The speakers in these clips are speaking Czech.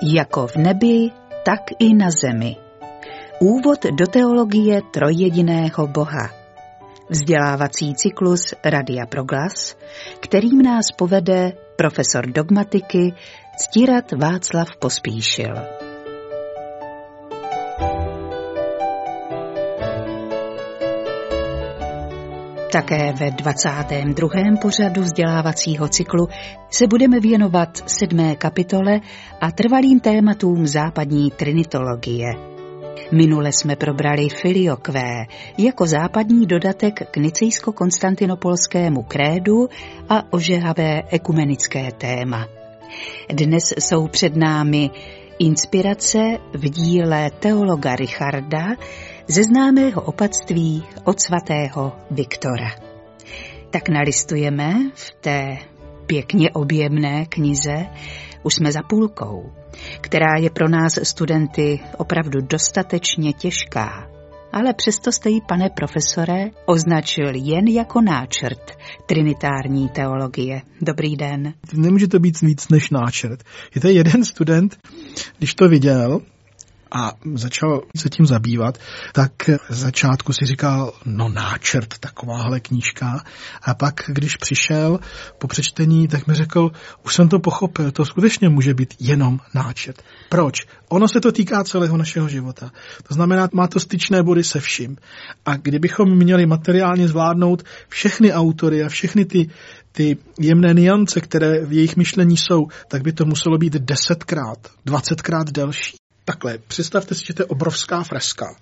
Jako v nebi, tak i na zemi. Úvod do teologie trojjediného Boha. Vzdělávací cyklus Radia Proglas, kterým nás povede profesor dogmatiky Ctirad Václav Pospíšil. Také ve 22. pořadu vzdělávacího cyklu se budeme věnovat 7. kapitole a trvalým tématům západní trinitologie. Minule jsme probrali filioque jako západní dodatek k nicejsko-konstantinopolskému krédu a ožehavé ekumenické téma. Dnes jsou před námi inspirace v díle teologa Richarda ze známého opatství od svatého Viktora. Tak nalistujeme v té pěkně objemné knize, už jsme za půlkou, která je pro nás studenty opravdu dostatečně těžká. Ale přesto jste ji, pane profesore, označil jen jako náčrt trinitární teologie. Dobrý den. Nemůže to být víc než náčrt. Je to jeden student, když to viděl a začal se tím zabývat, tak v začátku si říkal, no náčrt, takováhle knížka. A pak, když přišel po přečtení, tak mi řekl, už jsem to pochopil, to skutečně může být jenom náčrt. Proč? Ono se to týká celého našeho života. To znamená, má to styčné body se vším. A kdybychom měli materiálně zvládnout všechny autory a všechny ty jemné niance, které v jejich myšlení jsou, tak by to muselo být 10krát, 20krát delší. Takhle, představte si, že to je obrovská freska.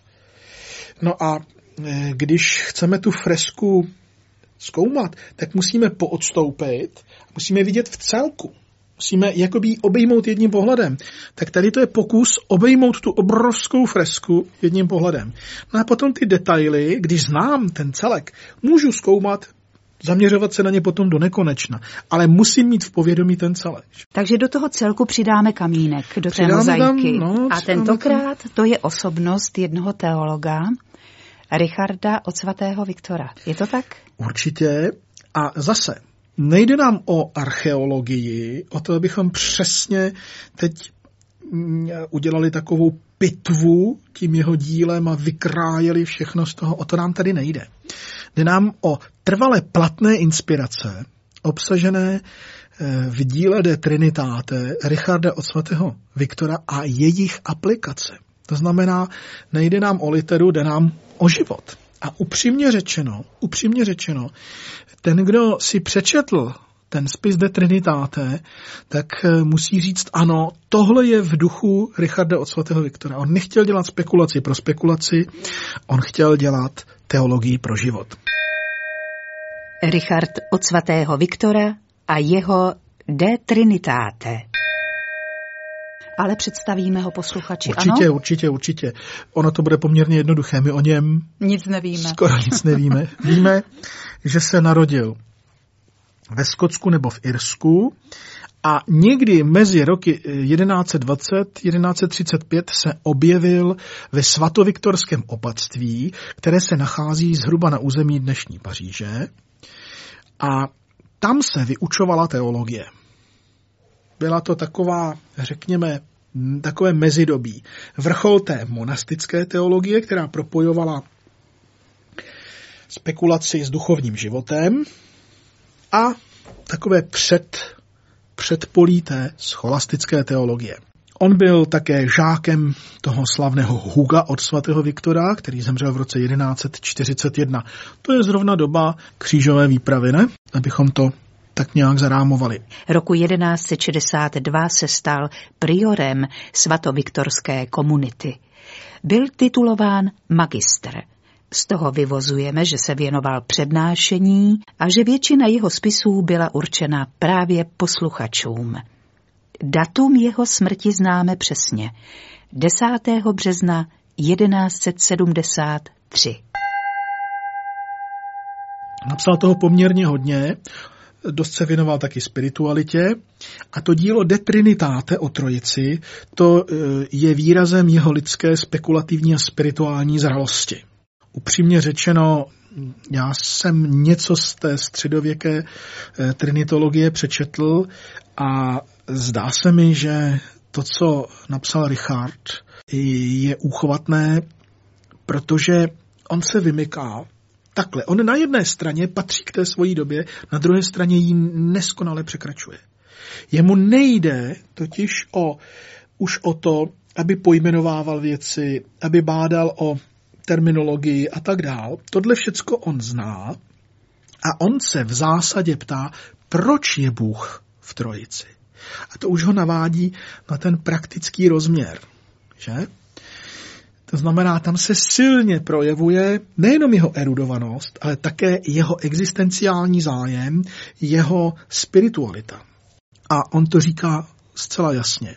No a když chceme tu fresku zkoumat, tak musíme poodstoupit, musíme vidět v celku. Musíme jakoby obejmout jedním pohledem. Tak tady to je pokus obejmout tu obrovskou fresku jedním pohledem. No a potom ty detaily, když znám ten celek, můžu zkoumat, zaměřovat se na ně potom do nekonečna. Ale musím mít v povědomí ten celek. Takže do toho celku přidáme kamínek, do té mozaiky. A tentokrát to je osobnost jednoho teologa, Richarda od svatého Viktora. Je to tak? Určitě. A zase, nejde nám o archeologii, o to, abychom přesně teď udělali takovou pitvu tím jeho dílem a vykrájeli všechno z toho. O to nám tady nejde. Jde nám o trvale platné inspirace, obsažené v díle De Trinitate Richarda od svatého Viktora a jejich aplikace. To znamená, nejde nám o literu, jde nám o život. A upřímně řečeno, ten, kdo si přečetl ten spis De Trinitate, tak musí říct, ano, tohle je v duchu Richarda od svatého Viktora. On nechtěl dělat spekulaci pro spekulaci, on chtěl dělat teologii pro život. Richard od svatého Viktora a jeho De Trinitate. Ale představíme ho posluchači, ano? Určitě. Ono to bude poměrně jednoduché. My o něm nic nevíme. Skoro nic nevíme. Víme, že se narodil ve Skotsku nebo v Irsku a někdy mezi roky 1120-1135 se objevil ve svatoviktorském opatství, které se nachází zhruba na území dnešní Paříže. A tam se vyučovala teologie. Byla to taková, řekněme, takové mezidobí. Vrchol té monastické teologie, která propojovala spekulaci s duchovním životem a takové předpolí té scholastické teologie. On byl také žákem toho slavného Huga od svatého Viktora, který zemřel v roce 1141. To je zrovna doba křížové výpravy, ne? Abychom to tak nějak zarámovali. Roku 1162 se stal priorem svatoviktorské komunity. Byl titulován magistr. Z toho vyvozujeme, že se věnoval přednášení a že většina jeho spisů byla určena právě posluchačům. Datum jeho smrti známe přesně. 10. března 1173. Napsal toho poměrně hodně, dost se věnoval taky spiritualitě a to dílo De Trinitate o Trojici, to je výrazem jeho lidské spekulativní a spirituální zralosti. Upřímně řečeno, já jsem něco z té středověké trinitologie přečetl a zdá se mi, že to, co napsal Richard, je úchvatné, protože on se vymyká takhle. On na jedné straně patří k té svojí době, na druhé straně ji neskonale překračuje. Jemu nejde totiž už o to, aby pojmenovával věci, aby bádal o terminologii a tak dál. Tohle všecko on zná a on se v zásadě ptá, proč je Bůh v trojici. A to už ho navádí na ten praktický rozměr, že? To znamená, tam se silně projevuje nejenom jeho erudovanost, ale také jeho existenciální zájem, jeho spiritualita. A on to říká zcela jasně.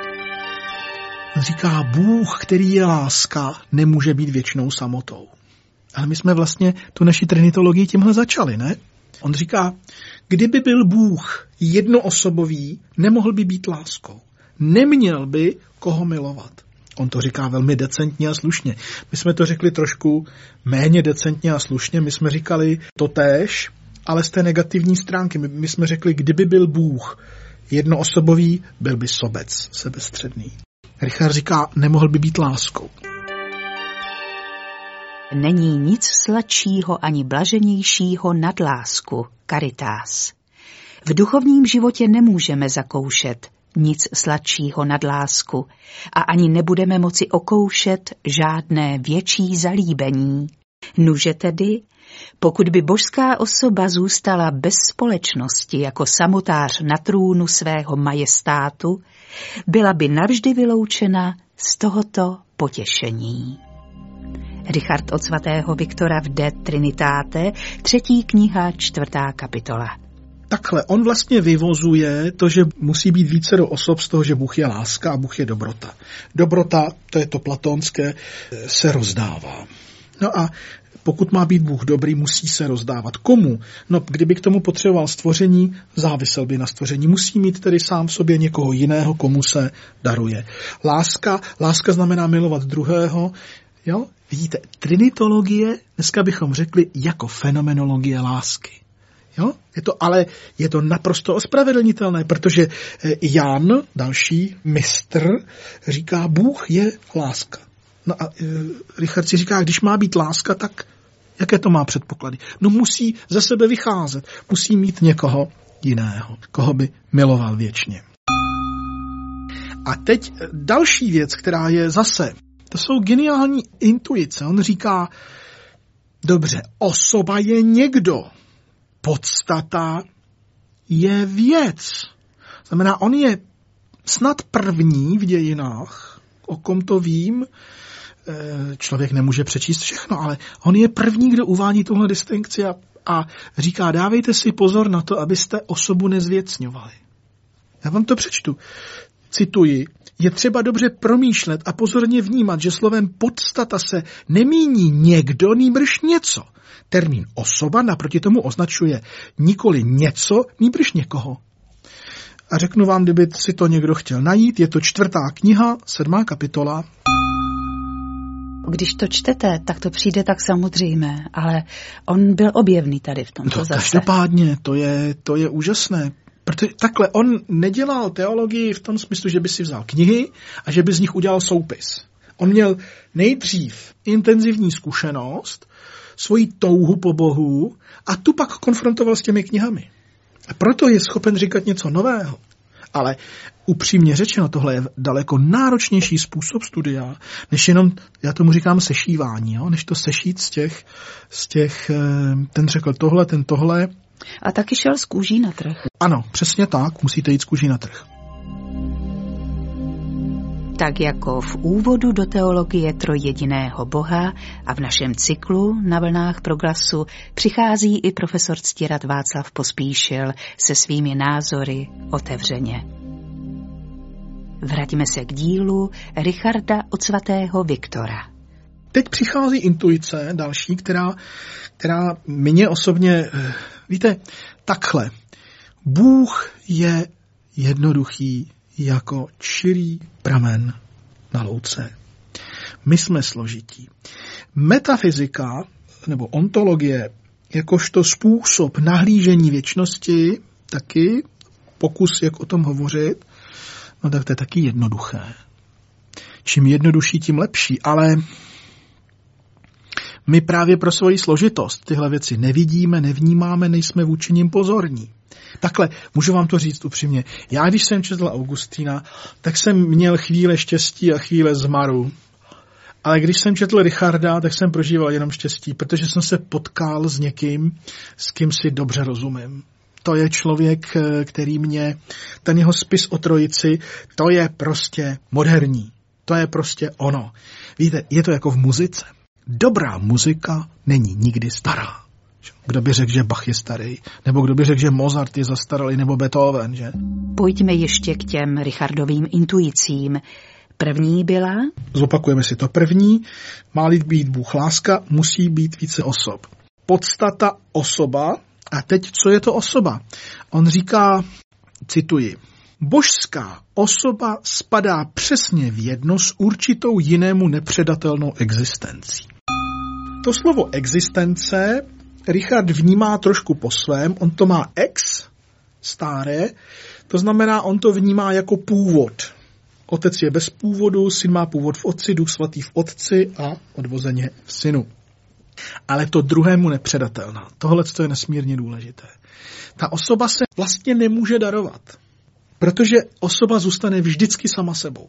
Říká, Bůh, který je láska, nemůže být věčnou samotou. Ale my jsme vlastně tu naši trinitologii tímhle začali, ne? On říká, kdyby byl Bůh jednoosobový, nemohl by být láskou. Neměl by koho milovat. On to říká velmi decentně a slušně. My jsme to řekli trošku méně decentně a slušně. My jsme říkali totéž, ale z té negativní stránky. My jsme řekli, kdyby byl Bůh jednoosobový, byl by sobec, sebestředný. Richard říká, nemohl by být láskou. Není nic sladšího ani blaženějšího nad lásku, caritas. V duchovním životě nemůžeme zakoušet nic sladšího nad lásku a ani nebudeme moci okoušet žádné větší zalíbení. Nuže tedy, pokud by božská osoba zůstala bez společnosti jako samotář na trůnu svého majestátu, byla by navždy vyloučena z tohoto potěšení. Richard od svatého Viktora v De Trinitate, 3. kniha, 4. kapitola. Takhle, on vlastně vyvozuje to, že musí být vícero osob z toho, že Bůh je láska a Bůh je dobrota. Dobrota, to je to platónské, se rozdává. No a pokud má být Bůh dobrý, musí se rozdávat. Komu? No, kdyby k tomu potřeboval stvoření, závisel by na stvoření. Musí mít tedy sám v sobě někoho jiného, komu se daruje. Láska znamená milovat druhého. Jo? Vidíte, trinitologie, dneska bychom řekli, jako fenomenologie lásky. Jo? Je to naprosto ospravedlnitelné, protože Jan, další mistr, říká, Bůh je láska. No a Richard si říká, když má být láska, tak jaké to má předpoklady? No musí ze sebe vycházet, musí mít někoho jiného, koho by miloval věčně. A teď další věc, která je zase, to jsou geniální intuice. On říká, dobře, osoba je někdo, podstata je věc. Znamená, on je snad první v dějinách, o kom to vím, člověk nemůže přečíst všechno, ale on je první, kdo uvádí tuhle distinkci a říká, dávejte si pozor na to, abyste osobu nezvěcňovali. Já vám to přečtu. Cituji, je třeba dobře promýšlet a pozorně vnímat, že slovem podstata se nemíní někdo, nýbrž něco. Termín osoba naproti tomu označuje nikoli něco, nýbrž někoho. A řeknu vám, kdyby si to někdo chtěl najít, je to 4. kniha, 7. kapitola. Když to čtete, tak to přijde tak samozřejmé, ale on byl objevný tady v tomto zase. Každopádně, to je úžasné. Protože takhle, on nedělal teologii v tom smyslu, že by si vzal knihy a že by z nich udělal soupis. On měl nejdřív intenzivní zkušenost, svoji touhu po Bohu a tu pak konfrontoval s těmi knihami. A proto je schopen říkat něco nového. Ale upřímně řečeno, tohle je daleko náročnější způsob studia, než jenom, já tomu říkám sešívání, jo? Než to sešít z těch, ten řekl tohle, ten tohle. A taky šel z kůží na trh. Ano, přesně tak, musíte jít z kůží na trh. Tak jako v úvodu do teologie trojjediného Boha a v našem cyklu na vlnách Proglasu přichází i profesor Ctirad Václav Pospíšil se svými názory otevřeně. Vraťme se k dílu Richarda od svatého Viktora. Teď přichází intuice další, která mě osobně, víte, takhle. Bůh je jednoduchý jako čirý pramen na louce. My jsme složití. Metafyzika nebo ontologie jakožto způsob nahlížení věčnosti, taky pokus, jak o tom hovořit, No tak to je taky jednoduché. Čím jednodušší, tím lepší, ale my právě pro svoji složitost tyhle věci nevidíme, nevnímáme, nejsme vůči nim pozorní. Takhle, můžu vám to říct upřímně. Já, když jsem četl Augustína, tak jsem měl chvíle štěstí a chvíle zmaru. Ale když jsem četl Richarda, tak jsem prožíval jenom štěstí, protože jsem se potkal s někým, s kým si dobře rozumím. To je člověk, který mě, ten jeho spis o Trojici, to je prostě moderní. To je prostě ono. Víte, je to jako v muzice. Dobrá muzika není nikdy stará. Kdo by řekl, že Bach je starý, nebo kdo by řekl, že Mozart je zastaralý, nebo Beethoven, že? Pojďme ještě k těm Richardovým intuicím. První byla? Zopakujeme si to. První, má-li být Bůh láska, musí být více osob. Podstata osoba. A teď, co je to osoba? On říká, cituji, božská osoba spadá přesně v jedno s určitou jinému nepředatelnou existencí. To slovo existence Richard vnímá trošku po svém, on to má ex, staré, to znamená, on to vnímá jako původ. Otec je bez původu, syn má původ v otci, Duch svatý v otci a odvozeně v synu. Ale to druhému nepředatelná. Tohle je nesmírně důležité. Ta osoba se vlastně nemůže darovat, protože osoba zůstane vždycky sama sebou.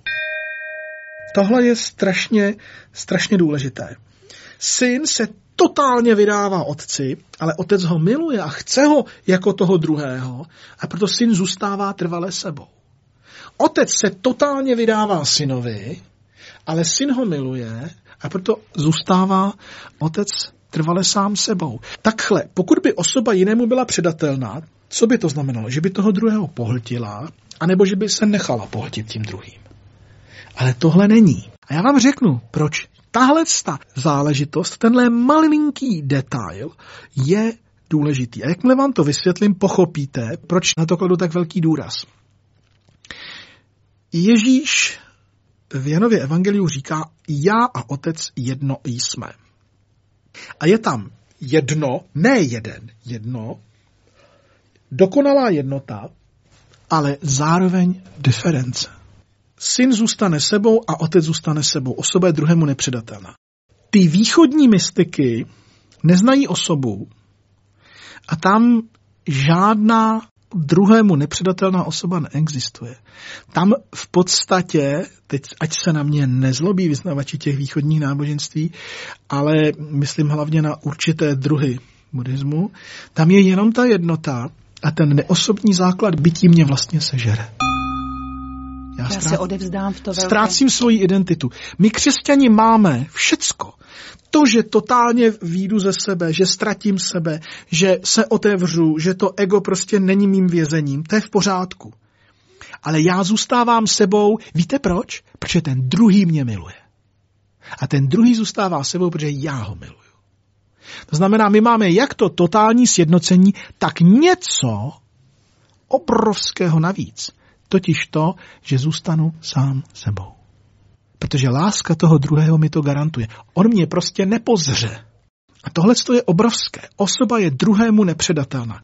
Tohle je strašně důležité. Syn se totálně vydává otci, ale otec ho miluje a chce ho jako toho druhého a proto syn zůstává trvale sebou. Otec se totálně vydává synovi, ale syn ho miluje a proto zůstává otec trvale sám sebou. Takhle, pokud by osoba jinému byla předatelná, co by to znamenalo? Že by toho druhého pohltila, anebo že by se nechala pohltit tím druhým. Ale tohle není. A já vám řeknu, proč. Tahle záležitost, tenhle malinký detail je důležitý. A jakmile vám to vysvětlím, pochopíte, proč na to kladu tak velký důraz. Ježíš v Janově evangeliu říká, já a otec jedno jsme. A je tam jedno, ne jeden, jedno, dokonalá jednota, ale zároveň diference. Syn zůstane sebou a otec zůstane sebou. Osoba je druhému nepředatelná. Ty východní mystiky neznají osobu a tam žádná druhému nepředatelná osoba neexistuje. Tam v podstatě, teď ať se na mě nezlobí vyznavači těch východních náboženství, ale myslím hlavně na určité druhy buddhismu, tam je jenom ta jednota a ten neosobní základ bytí mě vlastně sežere. Já se odevzdám v to velké. Ztrácím svoji identitu. My křesťani máme všecko. To, že totálně výjdu ze sebe, že ztratím sebe, že se otevřu, že to ego prostě není mým vězením, to je v pořádku. Ale já zůstávám sebou, víte proč? Protože ten druhý mě miluje. A ten druhý zůstává sebou, protože já ho miluju. To znamená, my máme jak to totální sjednocení, tak něco obrovského navíc. Totiž to, že zůstanu sám sebou. Protože láska toho druhého mi to garantuje. On mě prostě nepozře. A tohle je obrovské. Osoba je druhému nepředatelná.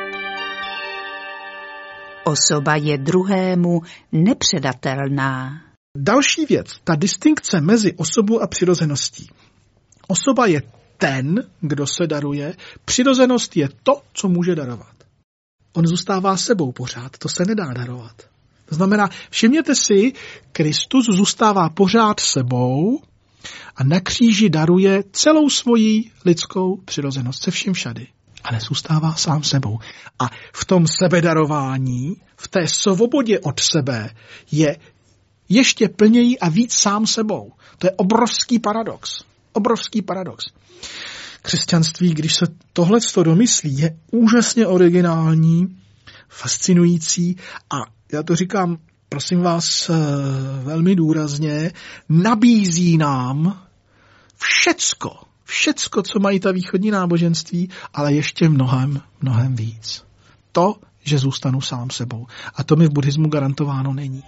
Osoba je druhému nepředatelná. Další věc, ta distinkce mezi osobou a přirozeností. Osoba je ten, kdo se daruje, přirozenost je to, co může darovat. On zůstává sebou pořád, to se nedá darovat. To znamená, všimněte si, Kristus zůstává pořád sebou a na kříži daruje celou svoji lidskou přirozenost se vším všady. Ale zůstává sám sebou. A v tom sebedarování, v té svobodě od sebe je ještě plněji a víc sám sebou. To je obrovský paradox. Obrovský paradox. Křesťanství, když se tohleto domyslí, je úžasně originální, fascinující a já to říkám, prosím vás, velmi důrazně, nabízí nám všecko, co mají ta východní náboženství, ale ještě mnohem víc. To, že zůstanu sám sebou. A to mi v buddhismu garantováno není.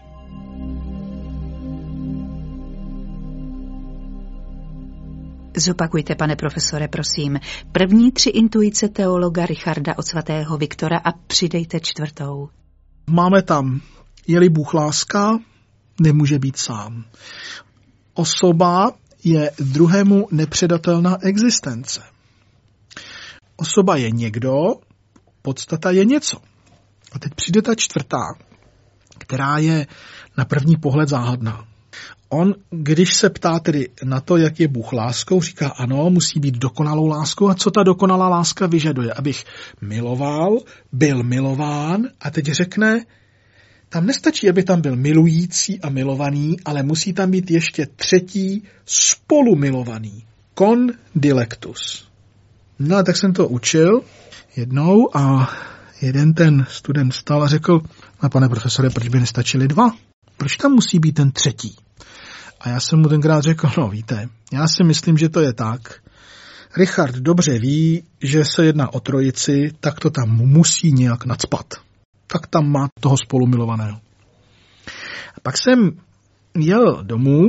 Zopakujte, pane profesore, prosím, první 3 intuice teologa Richarda od svatého Viktora a přidejte 4. Máme tam Je-li Bůh láska, nemůže být sám. Osoba je druhému nepředatelná existence. Osoba je někdo, podstata je něco. A teď přijde ta čtvrtá, která je na první pohled záhadná. On, když se ptá tedy na to, jak je Bůh láskou, říká ano, musí být dokonalou láskou. A co ta dokonalá láska vyžaduje? Abych miloval, byl milován a teď řekne, tam nestačí, aby tam byl milující a milovaný, ale musí tam být ještě třetí spolumilovaný. Condilectus. No, tak jsem to učil jednou a jeden ten student vstal a řekl, no pane profesore, proč by nestačili dva? Proč tam musí být ten třetí? A já jsem mu tenkrát řekl, no víte, já si myslím, že to je tak. Richard dobře ví, že se jedná o trojici, tak to tam musí nějak nacpat. Tak tam má toho spolumilovaného. A pak jsem jel domů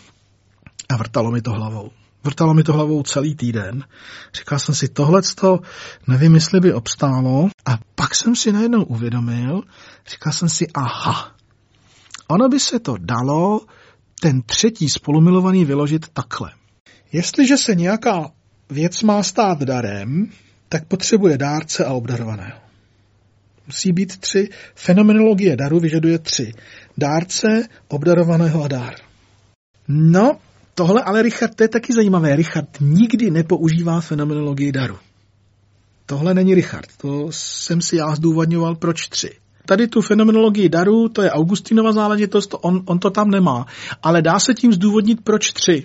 a vrtalo mi to hlavou. Vrtalo mi to hlavou celý týden. Říkal jsem si, tohleto nevím, jestli by obstálo. A pak jsem si najednou uvědomil, říkal jsem si, aha, ono by se to dalo ten třetí spolumilovaný vyložit takhle. Jestliže se nějaká věc má stát darem, tak potřebuje dárce a obdarovaného. Musí být 3. Fenomenologie daru vyžaduje 3. Dárce, obdarovaného a dár. No, tohle ale Richard, to je taky zajímavé. Richard nikdy nepoužívá fenomenologii daru. Tohle není Richard. To jsem si já zdůvodňoval, proč 3. Tady tu fenomenologii daru, to je Augustinova záležitost, on to tam nemá. Ale dá se tím zdůvodnit, proč 3.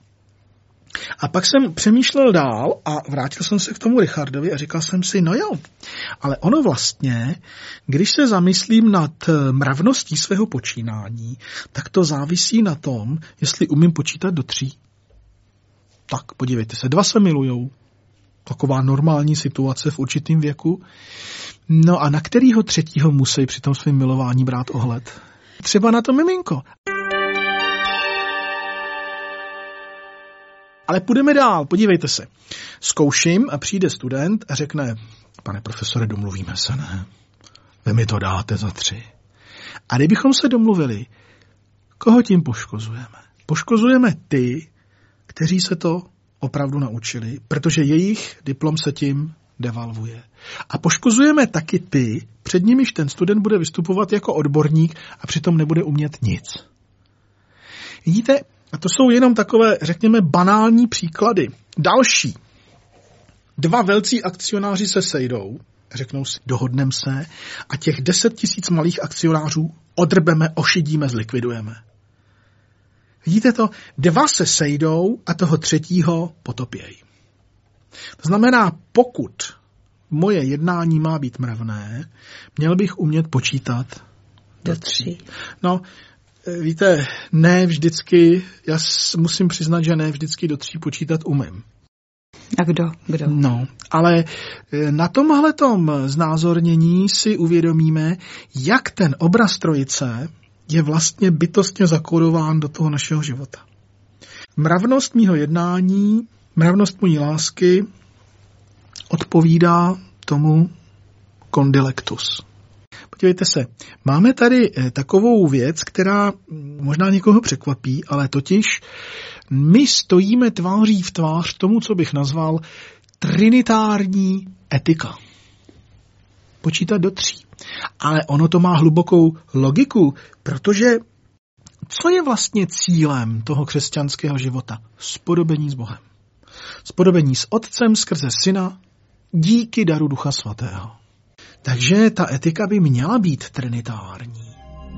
A pak jsem přemýšlel dál a vrátil jsem se k tomu Richardovi a říkal jsem si, no jo, ale ono vlastně, když se zamyslím nad mravností svého počínání, tak to závisí na tom, jestli umím počítat do 3. Tak, podívejte se, 2 se milujou. Taková normální situace v určitém věku. No a na kterýho 3. musí při tom svém milování brát ohled? Třeba na to miminko. Ale půjdeme dál, podívejte se. Zkouším a přijde student a řekne, pane profesore, domluvíme se, ne? Vy mi to dáte za 3. A kdybychom se domluvili, koho tím poškozujeme? Poškozujeme ty, kteří se to opravdu naučili, protože jejich diplom se tím devalvuje. A poškozujeme taky ty, před nimiž ten student bude vystupovat jako odborník a přitom nebude umět nic. Vidíte, a to jsou jenom takové, řekněme, banální příklady. Další. 2 velcí akcionáři se sejdou, řeknou si, dohodneme se a těch 10 000 malých akcionářů odrbeme, ošidíme, zlikvidujeme. Vidíte to? 2 se sejdou a toho 3. potopějí. To znamená, pokud moje jednání má být mravné, měl bych umět počítat do 3. No, víte, ne vždycky, já musím přiznat, že ne vždycky do 3 počítat umím. A kdo? No, ale na tomhletom znázornění si uvědomíme, jak ten obraz trojice je vlastně bytostně zakódován do toho našeho života. Mravnost mýho jednání, mravnost mojí lásky odpovídá tomu condilectus. Podívejte se, máme tady takovou věc, která možná někoho překvapí, ale totiž my stojíme tváří v tvář tomu, co bych nazval trinitární etika. Počítat do 3. Ale ono to má hlubokou logiku, protože co je vlastně cílem toho křesťanského života? Spodobení s Bohem. Spodobení s Otcem skrze Syna díky daru Ducha Svatého. Takže ta etika by měla být trinitární.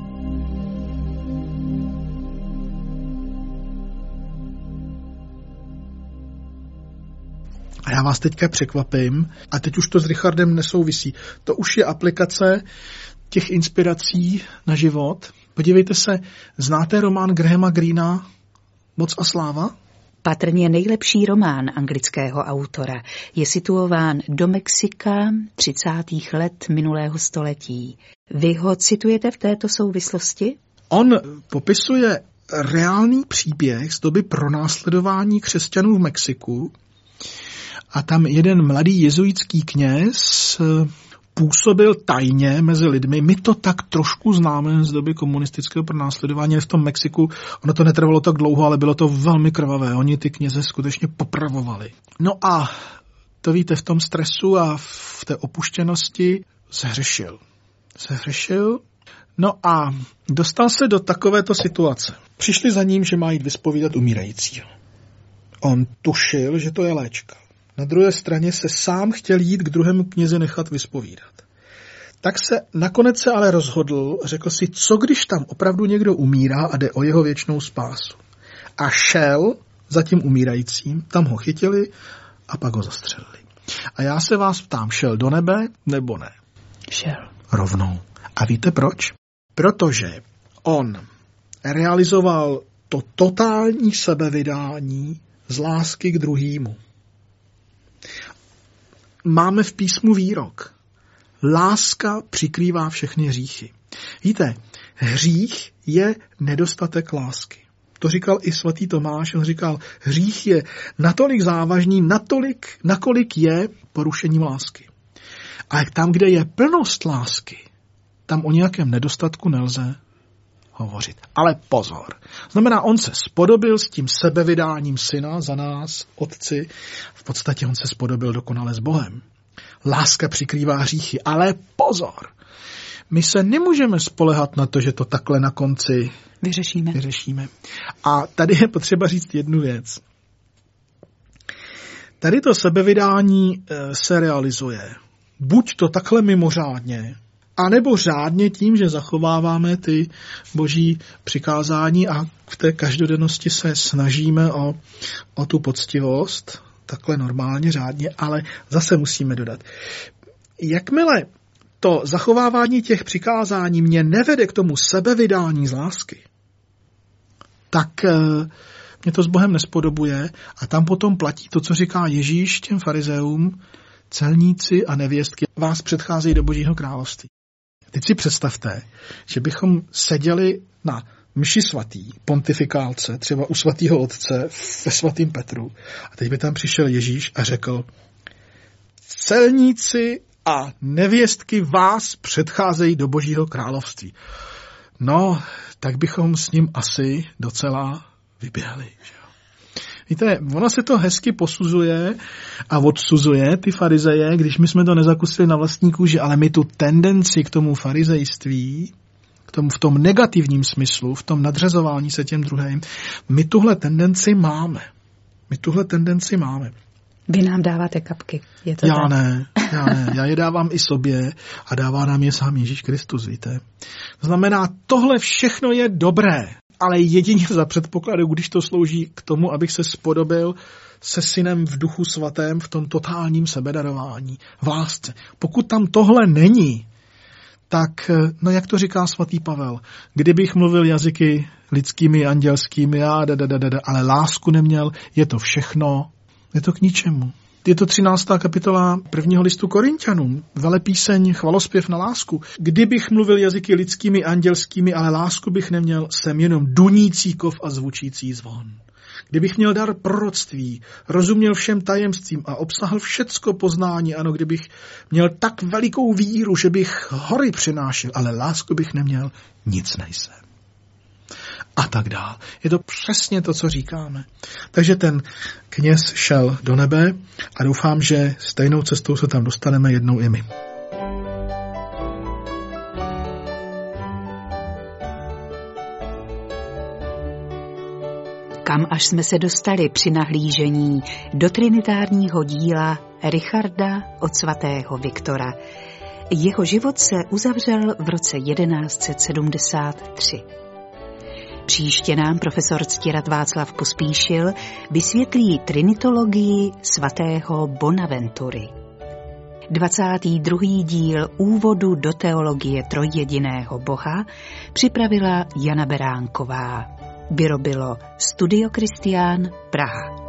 A já vás teďka překvapím, a teď už to s Richardem nesouvisí. To už je aplikace těch inspirací na život. Podívejte se, znáte román Grahama Greena Moc a sláva? Patrně nejlepší román anglického autora. Je situován do Mexika 30. let minulého století. Vy ho citujete v této souvislosti? On popisuje reálný příběh z doby pronásledování křesťanů v Mexiku a tam jeden mladý jezuitský kněz působil tajně mezi lidmi. My to tak trošku známe z doby komunistického pronásledování v tom Mexiku. Ono to netrvalo tak dlouho, ale bylo to velmi krvavé. Oni ty kněze skutečně popravovali. No a to víte, v tom stresu a v té opuštěnosti zhřešil. No a dostal se do takovéto situace. Přišli za ním, že má jít vyspovídat umírajícího. On tušil, že to je léčka. Na druhé straně se sám chtěl jít k druhému knězi nechat vyspovídat. Tak se nakonec ale rozhodl, řekl si, co když tam opravdu někdo umírá a jde o jeho věčnou spásu. A šel za tím umírajícím, tam ho chytili a pak ho zastřelili. A já se vás ptám, šel do nebe nebo ne? Šel. Rovnou. A víte proč? Protože on realizoval to totální sebevydání z lásky k druhýmu. Máme v písmu výrok. Láska přikrývá všechny hříchy. Víte, hřích je nedostatek lásky. To říkal i svatý Tomáš. On říkal, hřích je natolik závažný, nakolik je porušením lásky. A tam, kde je plnost lásky, tam o nějakém nedostatku nelze hovořit. Ale pozor. Znamená, on se spodobil s tím sebevydáním syna za nás, otci. V podstatě on se spodobil dokonale s Bohem. Láska přikrývá hříchy, ale pozor. My se nemůžeme spolehat na to, že to takhle na konci vyřešíme. A tady je potřeba říct jednu věc. Tady to sebevydání se realizuje. Buď to takhle mimořádně, anebo řádně tím, že zachováváme ty boží přikázání a v té každodennosti se snažíme o tu poctivost, takhle normálně, řádně, ale zase musíme dodat. Jakmile to zachovávání těch přikázání mě nevede k tomu sebevydání z lásky, tak mě to s Bohem nespodobuje a tam potom platí to, co říká Ježíš těm farizeům, celníci a nevěstky vás předcházejí do Božího království. Teď si představte, že bychom seděli na mši svatý, pontifikálce, třeba u svatého otce ve svatým Petru a teď by tam přišel Ježíš a řekl, celníci a nevěstky vás předcházejí do Božího království. No, tak bychom s ním asi docela vyběhli. Že? Víte, ono se to hezky posuzuje a odsuzuje ty farizeje, když my jsme to nezakusili na vlastní kůži, ale my tu tendenci k tomu farizejství, v tom negativním smyslu, v tom nadřazování se těm druhým, my tuhle tendenci máme. Vy nám dáváte kapky, je to já tak? Ne, já je dávám i sobě a dává nám je sám Ježíš Kristus, víte. To znamená, tohle všechno je dobré, ale jedině za předpokladu, když to slouží k tomu, abych se spodobil se synem v duchu svatém v tom totálním sebedarování, v lásce. Pokud tam tohle není, tak, no jak to říká svatý Pavel, kdybych mluvil jazyky lidskými, andělskými, ale lásku neměl, je to všechno, je to k ničemu. Je to 13. kapitola 1. listu Korinťanům, velepíseň, chvalospěv na lásku. Kdybych mluvil jazyky lidskými, andělskými, ale lásku bych neměl, jsem jenom dunící kov a zvučící zvon. Kdybych měl dar proroctví, rozuměl všem tajemstvím a obsahl všecko poznání, ano, kdybych měl tak velikou víru, že bych hory přinášel, ale lásku bych neměl, nic nejsem. A tak dál. Je to přesně to, co říkáme. Takže ten kněz šel do nebe a doufám, že stejnou cestou se tam dostaneme jednou i my. Kam až jsme se dostali při nahlížení do trinitárního díla Richarda od svatého Viktora. Jeho život se uzavřel v roce 1173. Příště nám profesor Ctirad Václav Pospíšil vysvětlí trinitologii svatého Bonaventury. 22. díl úvodu do teologie trojjediného Boha připravila Jana Beránková. Vyrobilo Studio Kristián, Praha.